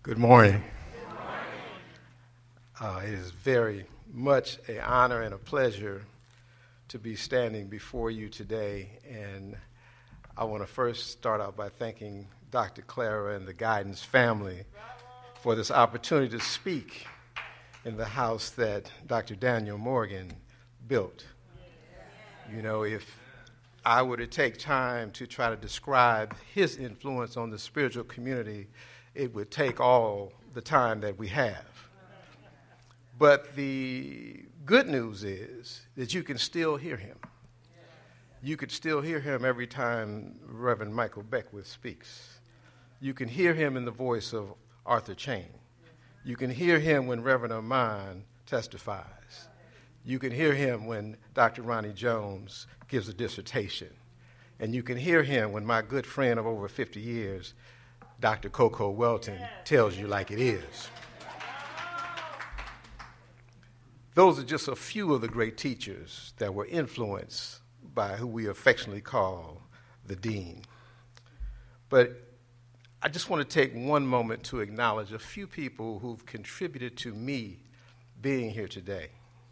Good morning. It is very much an honor and a pleasure to be standing before you today. And I want to first start out by thanking Dr. Clara and the Guidance family for this opportunity to speak in the house that Dr. Daniel Morgan built. You know, if I were to take time to try to describe his influence on the spiritual community, it would take all the time that we have. But the good news is that you can still hear him. You could still hear him every time Reverend Michael Beckwith speaks. You can hear him in the voice of Arthur Chain. You can hear him when Reverend Armand testifies. You can hear him when Dr. Ronnie Jones gives a dissertation. And you can hear him when my good friend of over 50 years, Dr. Coco Welton, tells you like it is. Those are just a few of the great teachers that were influenced by who we affectionately call the Dean. But I just want to take one moment to acknowledge a few people who've contributed to me being here today.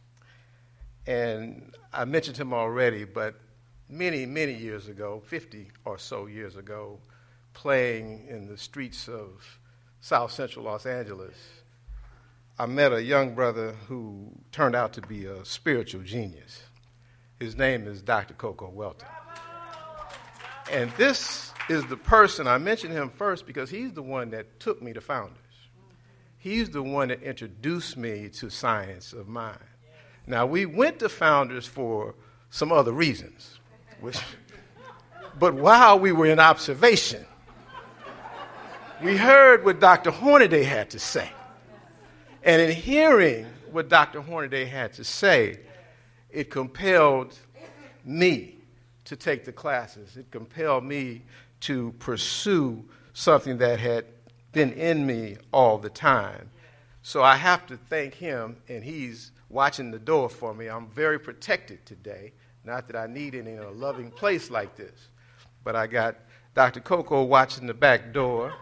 And I mentioned him already, but many, many years ago, 50 or so years ago, playing in the streets of South Central Los Angeles, I met a young brother who turned out to be a spiritual genius. His name is Dr. Coco Welton. And this is the person, I mentioned him first because he's the one that took me to Founders. He's the one that introduced me to Science of Mind. Now, we went to Founders for some other reasons, but while we were in observation, we heard what Dr. Hornaday had to say. And in hearing what Dr. Hornaday had to say, it compelled me to take the classes. It compelled me to pursue something that had been in me all the time. So I have to thank him, and he's watching the door for me. I'm very protected today. Not that I need it in a loving place like this, but I got Dr. Coco watching the back door.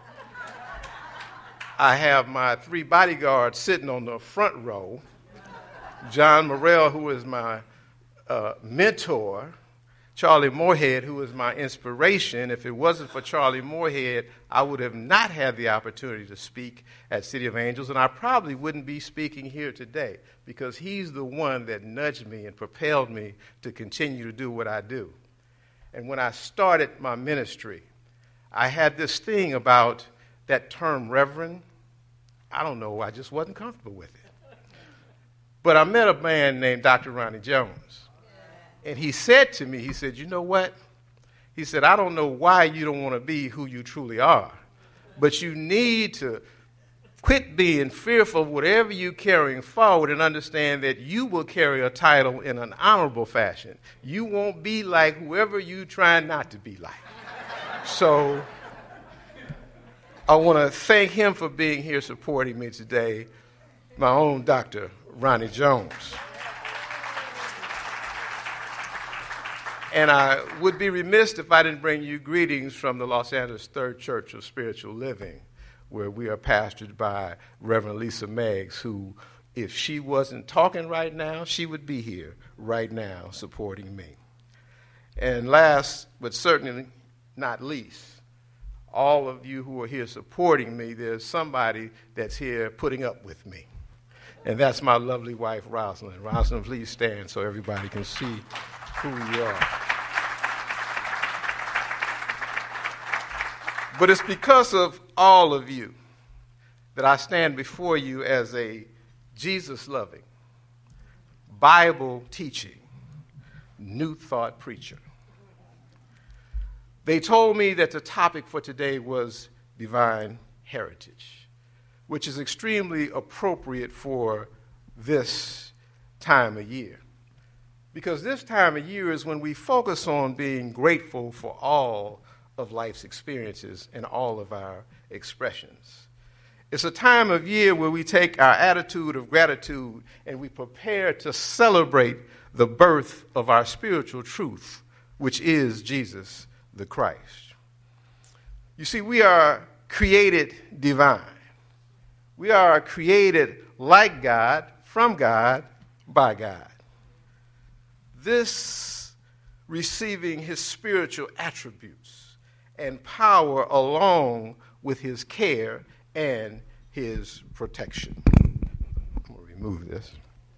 I have my 3 bodyguards sitting on the front row. John Morrell, who is my mentor. Charlie Moorhead, who is my inspiration. If it wasn't for Charlie Moorhead, I would have not had the opportunity to speak at City of Angels, and I probably wouldn't be speaking here today because he's the one that nudged me and propelled me to continue to do what I do. And when I started my ministry, I had this thing about that term reverend. I don't know, I just wasn't comfortable with it. But I met a man named Dr. Ronnie Jones. And he said to me, he said, you know what? He said, I don't know why you don't want to be who you truly are, but you need to quit being fearful of whatever you're carrying forward and understand that you will carry a title in an honorable fashion. You won't be like whoever you try not to be like. So I want to thank him for being here supporting me today, my own Dr. Ronnie Jones. And I would be remiss if I didn't bring you greetings from the Los Angeles Third Church of Spiritual Living, where we are pastored by Reverend Lisa Meggs, who, if she wasn't talking right now, she would be here right now supporting me. And last, but certainly not least, all of you who are here supporting me, there's somebody that's here putting up with me. And that's my lovely wife, Rosalind. Rosalind, please stand so everybody can see who you are. But it's because of all of you that I stand before you as a Jesus-loving, Bible-teaching, New Thought preacher. They told me that the topic for today was divine heritage, which is extremely appropriate for this time of year. Because this time of year is when we focus on being grateful for all of life's experiences and all of our expressions. It's a time of year where we take our attitude of gratitude and we prepare to celebrate the birth of our spiritual truth, which is Jesus the Christ. You see, we are created divine. We are created like God, from God, by God. This receiving his spiritual attributes and power along with his care and his protection. I'm going to remove this.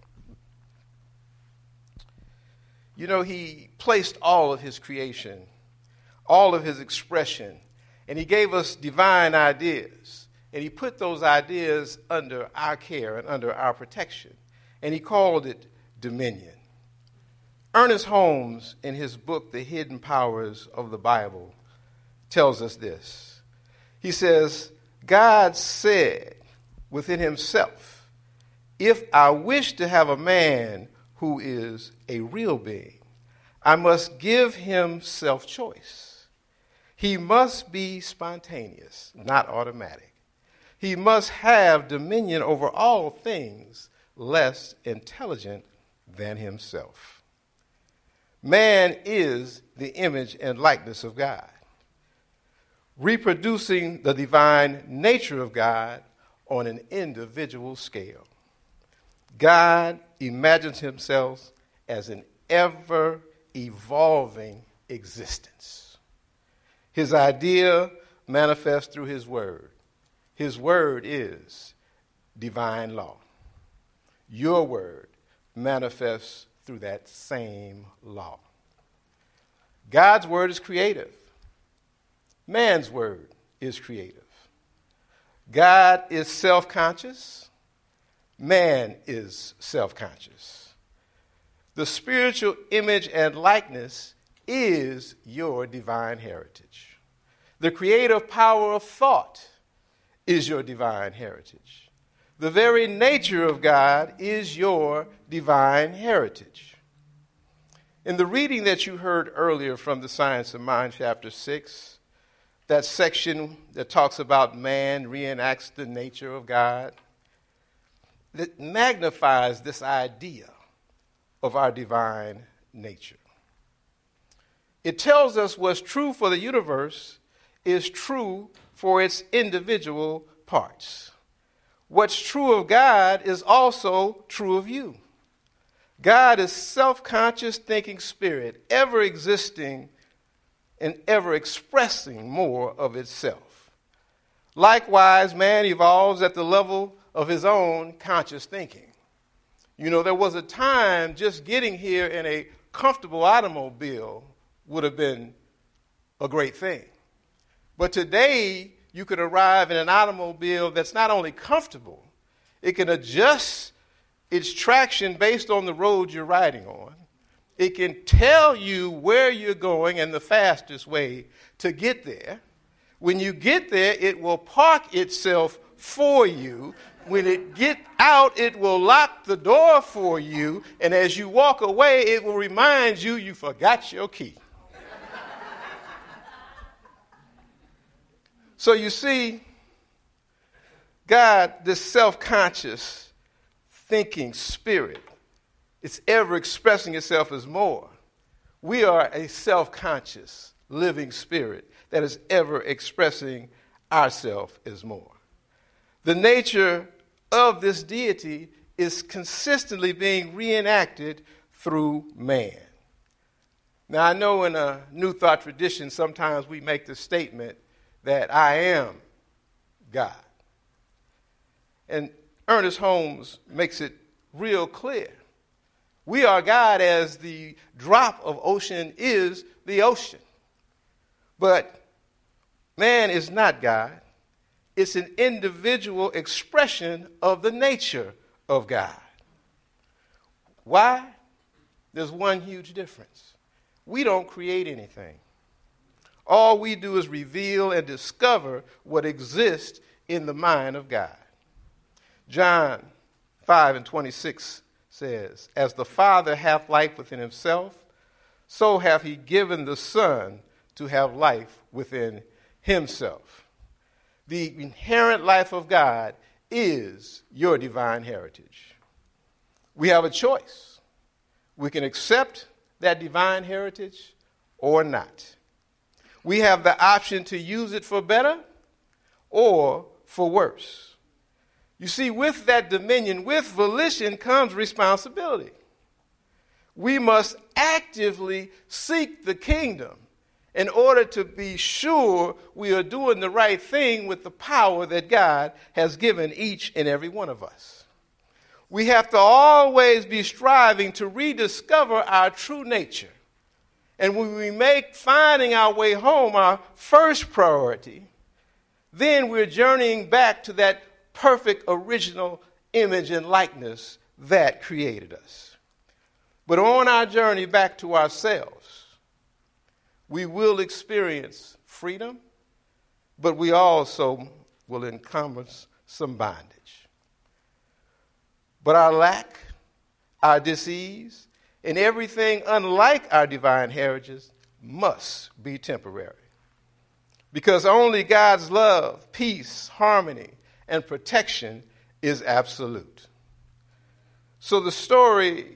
You know, he placed all of his creation, all of his expression, and he gave us divine ideas. And he put those ideas under our care and under our protection. And he called it dominion. Ernest Holmes, in his book, The Hidden Powers of the Bible, tells us this. He says, God said within himself, if I wish to have a man who is a real being, I must give him self-choice. He must be spontaneous, not automatic. He must have dominion over all things less intelligent than himself. Man is the image and likeness of God, reproducing the divine nature of God on an individual scale. God imagines himself as an ever-evolving existence. His idea manifests through his word. His word is divine law. Your word manifests through that same law. God's word is creative. Man's word is creative. God is self-conscious. Man is self-conscious. The spiritual image and likeness is your divine heritage. The creative power of thought is your divine heritage. The very nature of God is your divine heritage. In the reading that you heard earlier from the Science of Mind, chapter 6, that section that talks about man reenacts the nature of God, that magnifies this idea of our divine nature. It tells us what's true for the universe is true for its individual parts. What's true of God is also true of you. God is self-conscious thinking spirit, ever existing and ever expressing more of itself. Likewise, man evolves at the level of his own conscious thinking. You know, there was a time just getting here in a comfortable automobile would have been a great thing. But today, you could arrive in an automobile that's not only comfortable, it can adjust its traction based on the road you're riding on. It can tell you where you're going and the fastest way to get there. When you get there, it will park itself for you. When it get out, it will lock the door for you. And as you walk away, it will remind you you forgot your key. So you see, God, this self-conscious thinking spirit, it's ever expressing itself as more. We are a self-conscious living spirit that is ever expressing ourselves as more. The nature of this deity is consistently being reenacted through man. Now, I know in a New Thought tradition, sometimes we make the statement that I am God. And Ernest Holmes makes it real clear. We are God as the drop of ocean is the ocean. But man is not God. It's an individual expression of the nature of God. Why? There's one huge difference. We don't create anything. All we do is reveal and discover what exists in the mind of God. John 5:26 says, as the Father hath life within himself, so hath he given the Son to have life within himself. The inherent life of God is your divine heritage. We have a choice. We can accept that divine heritage or not. We have the option to use it for better or for worse. You see, with that dominion, with volition comes responsibility. We must actively seek the kingdom in order to be sure we are doing the right thing with the power that God has given each and every one of us. We have to always be striving to rediscover our true nature. And when we make finding our way home our first priority, then we're journeying back to that perfect original image and likeness that created us. But on our journey back to ourselves, we will experience freedom, but we also will encounter some bondage. But our lack, our dis-ease, and everything unlike our divine heritage must be temporary. Because only God's love, peace, harmony, and protection is absolute. So the story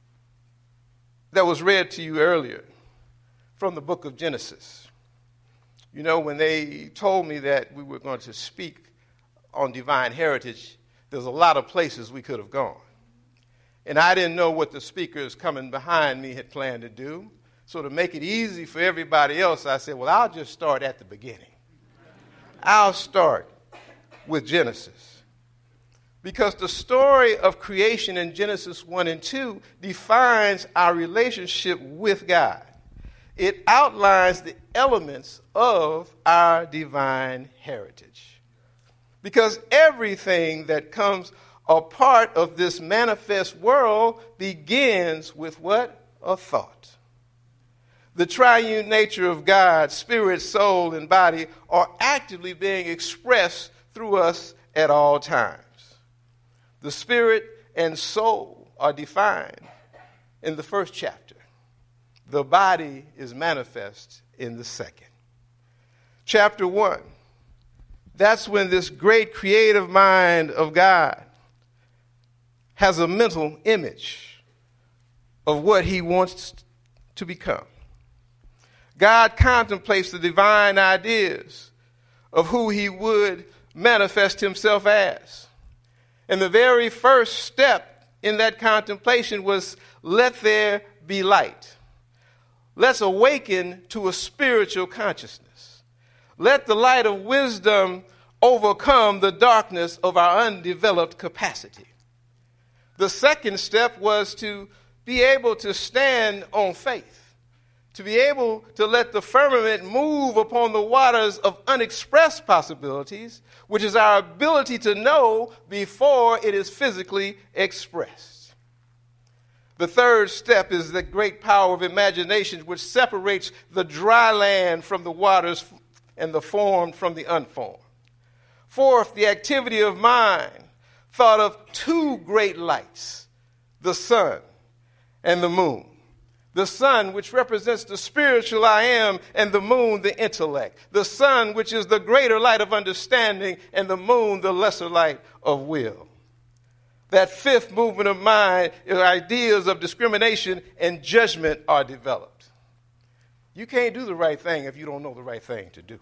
that was read to you earlier from the book of Genesis, you know, when they told me that we were going to speak on divine heritage, there's a lot of places we could have gone. And I didn't know what the speakers coming behind me had planned to do. So to make it easy for everybody else, I said, well, I'll just start at the beginning. I'll start with Genesis. Because the story of creation in Genesis 1 and 2 defines our relationship with God. It outlines the elements of our divine heritage. Because everything that comes a part of this manifest world begins with what? A thought. The triune nature of God, spirit, soul, and body are actively being expressed through us at all times. The spirit and soul are defined in the first chapter. The body is manifest in the second. Chapter 1, that's when this great creative mind of God has a mental image of what he wants to become. God contemplates the divine ideas of who he would manifest himself as. And the very first step in that contemplation was, let there be light. Let's awaken to a spiritual consciousness. Let the light of wisdom overcome the darkness of our undeveloped capacity. The second step was to be able to stand on faith, to be able to let the firmament move upon the waters of unexpressed possibilities, which is our ability to know before it is physically expressed. The third step is the great power of imagination, which separates the dry land from the waters and the formed from the unformed. Fourth, the activity of mind thought of two great lights, the sun and the moon. The sun, which represents the spiritual I am, and the moon, the intellect. The sun, which is the greater light of understanding, and the moon, the lesser light of will. That fifth movement of mind, ideas of discrimination and judgment are developed. You can't do the right thing if you don't know the right thing to do.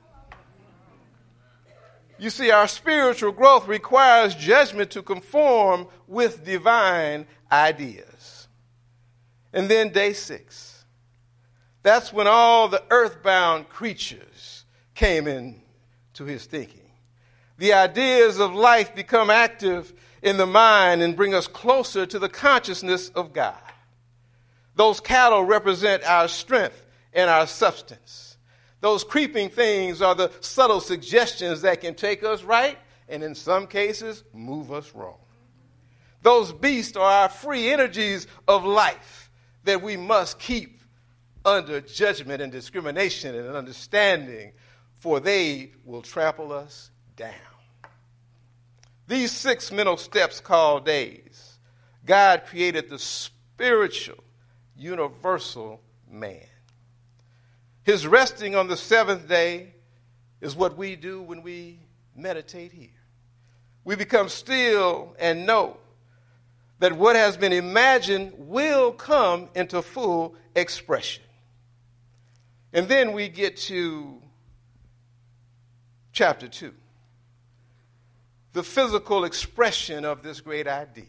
You see, our spiritual growth requires judgment to conform with divine ideas. And then day 6. That's when all the earthbound creatures came into his thinking. The ideas of life become active in the mind and bring us closer to the consciousness of God. Those cattle represent our strength and our substance. Those creeping things are the subtle suggestions that can take us right and in some cases move us wrong. Those beasts are our free energies of life that we must keep under judgment and discrimination and understanding, for they will trample us down. These 6 mental steps called days, God created the spiritual, universal man. His resting on the 7th day is what we do when we meditate here. We become still and know that what has been imagined will come into full expression. And then we get to chapter 2. the physical expression of this great idea.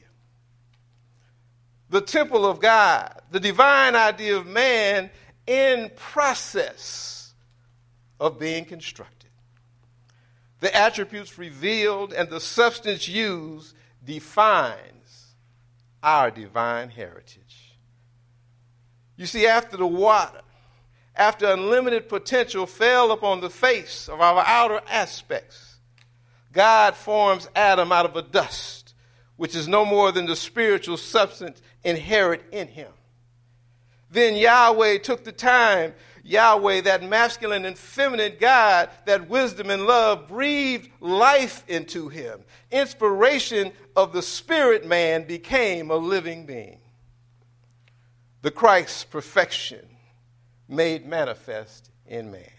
The temple of God, the divine idea of man in process of being constructed. The attributes revealed and the substance used defines our divine heritage. You see, after the water, after unlimited potential fell upon the face of our outer aspects, God forms Adam out of a dust, which is no more than the spiritual substance inherent in him. Then Yahweh took the time, Yahweh, that masculine and feminine God, that wisdom and love, breathed life into him. Inspiration of the spirit man became a living being. The Christ's perfection made manifest in man.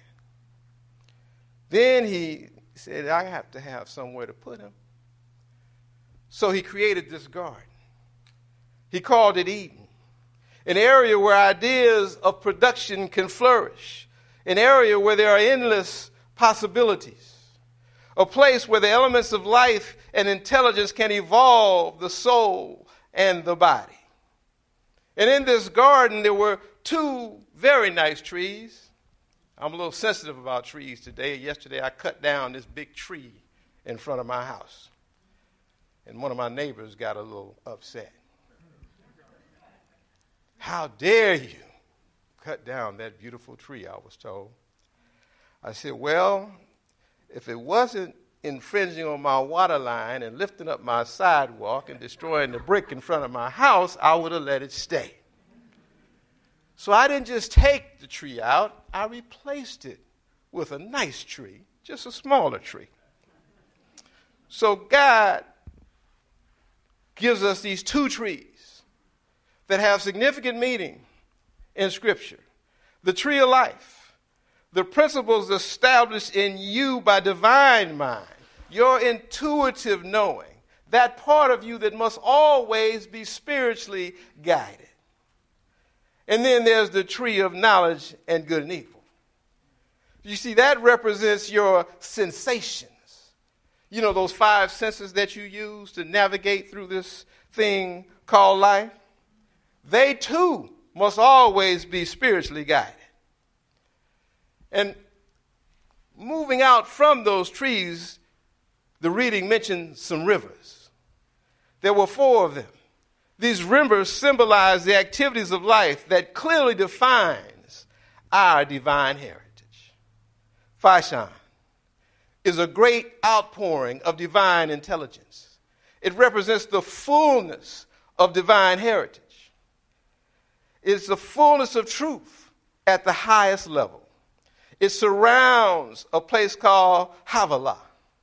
Then he said, I have to have somewhere to put him. So he created this garden. He called it Eden, an area where ideas of production can flourish, an area where there are endless possibilities, a place where the elements of life and intelligence can evolve the soul and the body. And in this garden, there were two very nice trees. I'm a little sensitive about trees today. Yesterday, I cut down this big tree in front of my house, and one of my neighbors got a little upset. How dare you cut down that beautiful tree, I was told. I said, well, if it wasn't infringing on my water line and lifting up my sidewalk and destroying the brick in front of my house, I would have let it stay. So I didn't just take the tree out, I replaced it with a nice tree, just a smaller tree. So God gives us these two trees that have significant meaning in Scripture. The tree of life, the principles established in you by divine mind, your intuitive knowing, that part of you that must always be spiritually guided. And then there's the tree of knowledge and good and evil. You see, that represents your sensations. You know, those five senses that you use to navigate through this thing called life? They too must always be spiritually guided. And moving out from those trees, the reading mentioned some rivers. There were 4 of them. These rivers symbolize the activities of life that clearly defines our divine heritage. Faishan is a great outpouring of divine intelligence. It represents the fullness of divine heritage. It's the fullness of truth at the highest level. It surrounds a place called Havilah.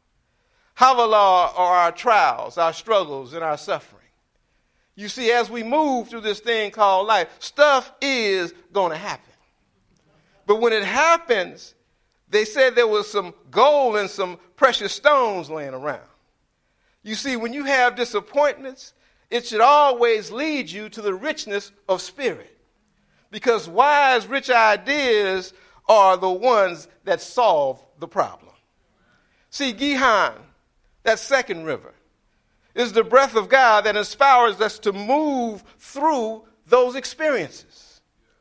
Havilah are our trials, our struggles, and our suffering. You see, as we move through this thing called life, stuff is going to happen. But when it happens, they said there was some gold and some precious stones laying around. You see, when you have disappointments, it should always lead you to the richness of spirit. Because wise, rich ideas are the ones that solve the problem. See, Gihon, that second river, is the breath of God that inspires us to move through those experiences.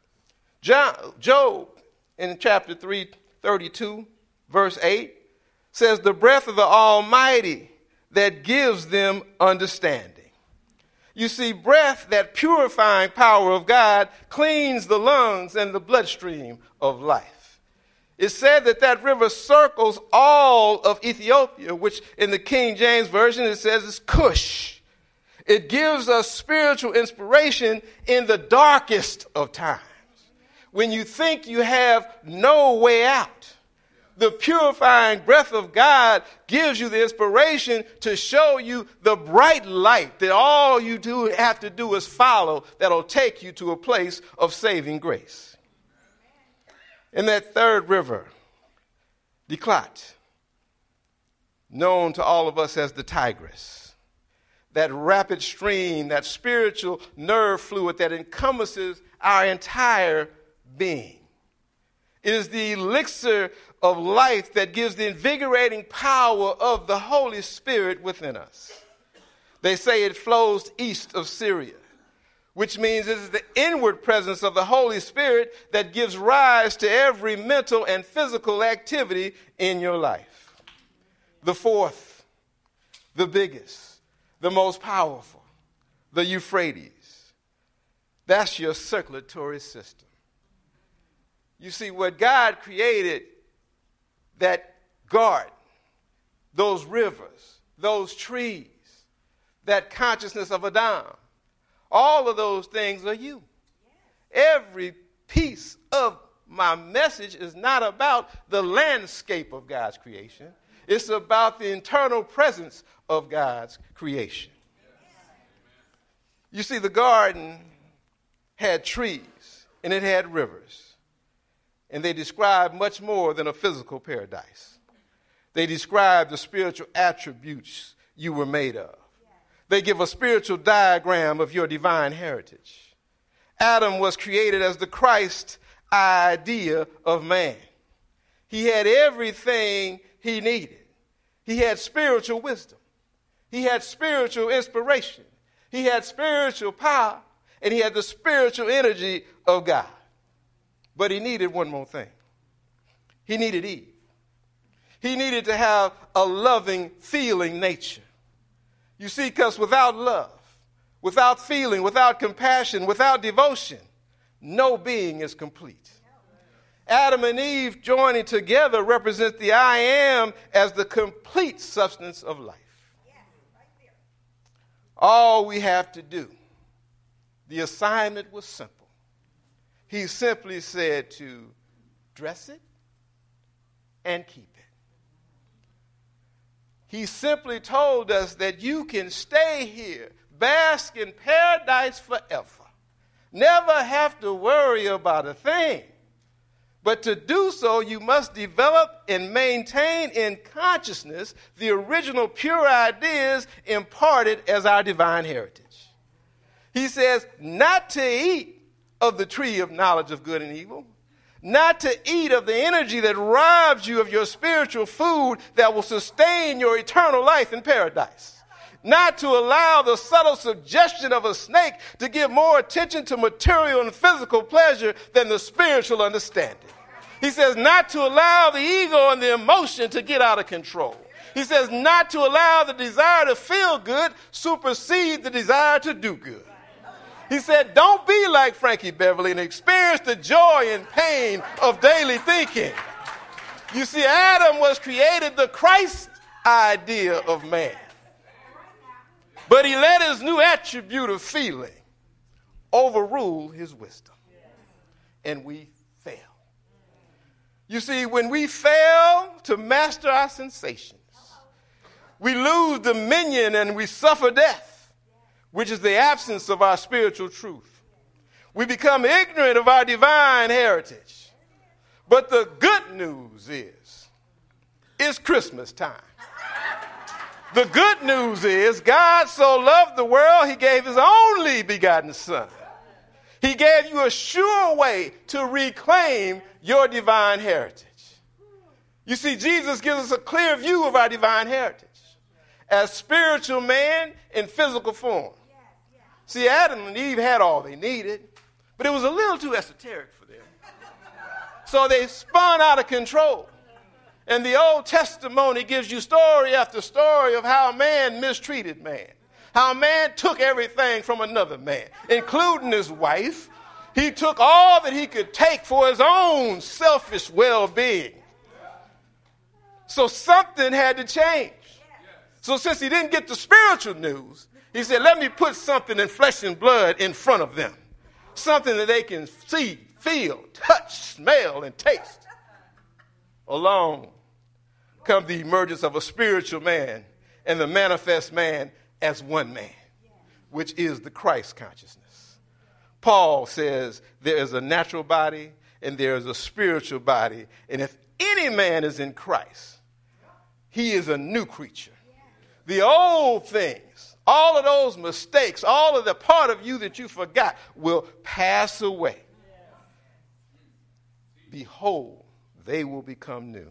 Job, in chapter 332, verse 8, says, the breath of the Almighty that gives them understanding. You see, breath, that purifying power of God, cleans the lungs and the bloodstream of life. It's said that that river circles all of Ethiopia, which in the King James Version it says is Cush. It gives us spiritual inspiration in the darkest of times. When you think you have no way out, the purifying breath of God gives you the inspiration to show you the bright light that all you have to do is follow, that'll take you to a place of saving grace. And that third river, Diklat, known to all of us as the Tigris, that rapid stream, that spiritual nerve fluid that encompasses our entire being. It is the elixir of life that gives the invigorating power of the Holy Spirit within us. They say it flows east of Syria, which means it is the inward presence of the Holy Spirit that gives rise to every mental and physical activity in your life. The fourth, the biggest, the most powerful, the Euphrates. That's your circulatory system. You see, what God created, that garden, those rivers, those trees, that consciousness of Adam, all of those things are you. Every piece of my message is not about the landscape of God's creation. It's about the internal presence of God's creation. You see, the garden had trees and it had rivers. And they describe much more than a physical paradise. They describe the spiritual attributes you were made of. They give a spiritual diagram of your divine heritage. Adam was created as the Christ idea of man. He had everything he needed. He had spiritual wisdom. He had spiritual inspiration. He had spiritual power. And he had the spiritual energy of God. But he needed one more thing. He needed Eve. He needed to have a loving, feeling nature. You see, because without love, without feeling, without compassion, without devotion, no being is complete. Adam and Eve joining together represent the I am as the complete substance of life. All we have to do, the assignment was simple. He simply said to dress it and keep it. He simply told us that you can stay here, bask in paradise forever, never have to worry about a thing. But to do so, you must develop and maintain in consciousness the original pure ideas imparted as our divine heritage. He says not to eat of the tree of knowledge of good and evil, not to eat of the energy that robs you of your spiritual food that will sustain your eternal life in paradise, not to allow the subtle suggestion of a snake to give more attention to material and physical pleasure than the spiritual understanding. He says not to allow the ego and the emotion to get out of control. He says not to allow the desire to feel good supersede the desire to do good. He said, don't be like Frankie Beverly and experience the joy and pain of daily thinking. You see, Adam was created the Christ idea of man. But he let his new attribute of feeling overrule his wisdom. And we fail. You see, when we fail to master our sensations, we lose dominion and we suffer death, which is the absence of our spiritual truth. We become ignorant of our divine heritage. But the good news is, it's Christmas time. The good news is, God so loved the world, he gave his only begotten Son. He gave you a sure way to reclaim your divine heritage. You see, Jesus gives us a clear view of our divine heritage as spiritual man in physical form. See, Adam and Eve had all they needed, but it was a little too esoteric for them. So they spun out of control. And the Old Testimony gives you story after story of how man mistreated man, how man took everything from another man, including his wife. He took all that he could take for his own selfish well-being. So something had to change. So since he didn't get the spiritual news, he said, let me put something in flesh and blood in front of them. Something that they can see, feel, touch, smell, and taste. Along come the emergence of a spiritual man and the manifest man as one man, which is the Christ consciousness. Paul says there is a natural body and there is a spiritual body. And if any man is in Christ, he is a new creature. The old things, all of those mistakes, all of the part of you that you forgot will pass away. behold, they will become new.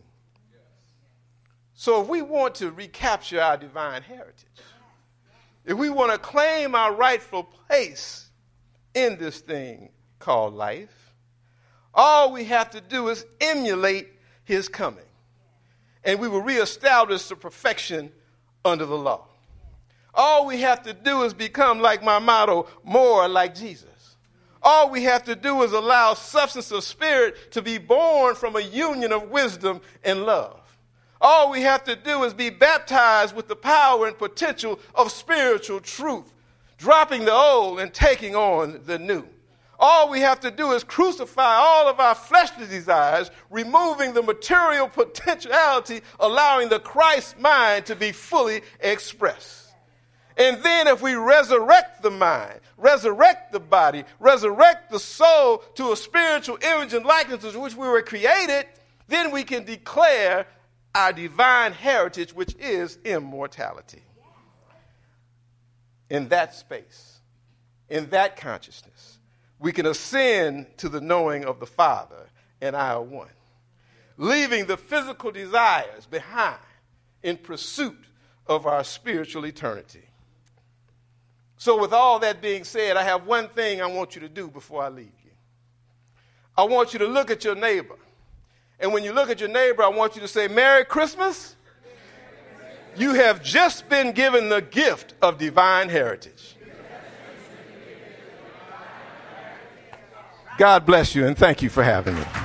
So if we want to recapture our divine heritage, if we want to claim our rightful place in this thing called life, all we have to do is emulate his coming. And we will reestablish the perfection under the law. All we have to do is become, like my motto, more like Jesus. All we have to do is allow substance of spirit to be born from a union of wisdom and love. All we have to do is be baptized with the power and potential of spiritual truth, dropping the old and taking on the new. All we have to do is crucify all of our fleshly desires, removing the material potentiality, allowing the Christ mind to be fully expressed. And then if we resurrect the mind, resurrect the body, resurrect the soul to a spiritual image and likeness to which we were created, then we can declare our divine heritage, which is immortality. In that space, in that consciousness, we can ascend to the knowing of the Father, and I are one, leaving the physical desires behind in pursuit of our spiritual eternity. So with all that being said, I have one thing I want you to do before I leave you. I want you to look at your neighbor. And when you look at your neighbor, I want you to say, Merry Christmas. You have just been given the gift of divine heritage. God bless you, and thank you for having me.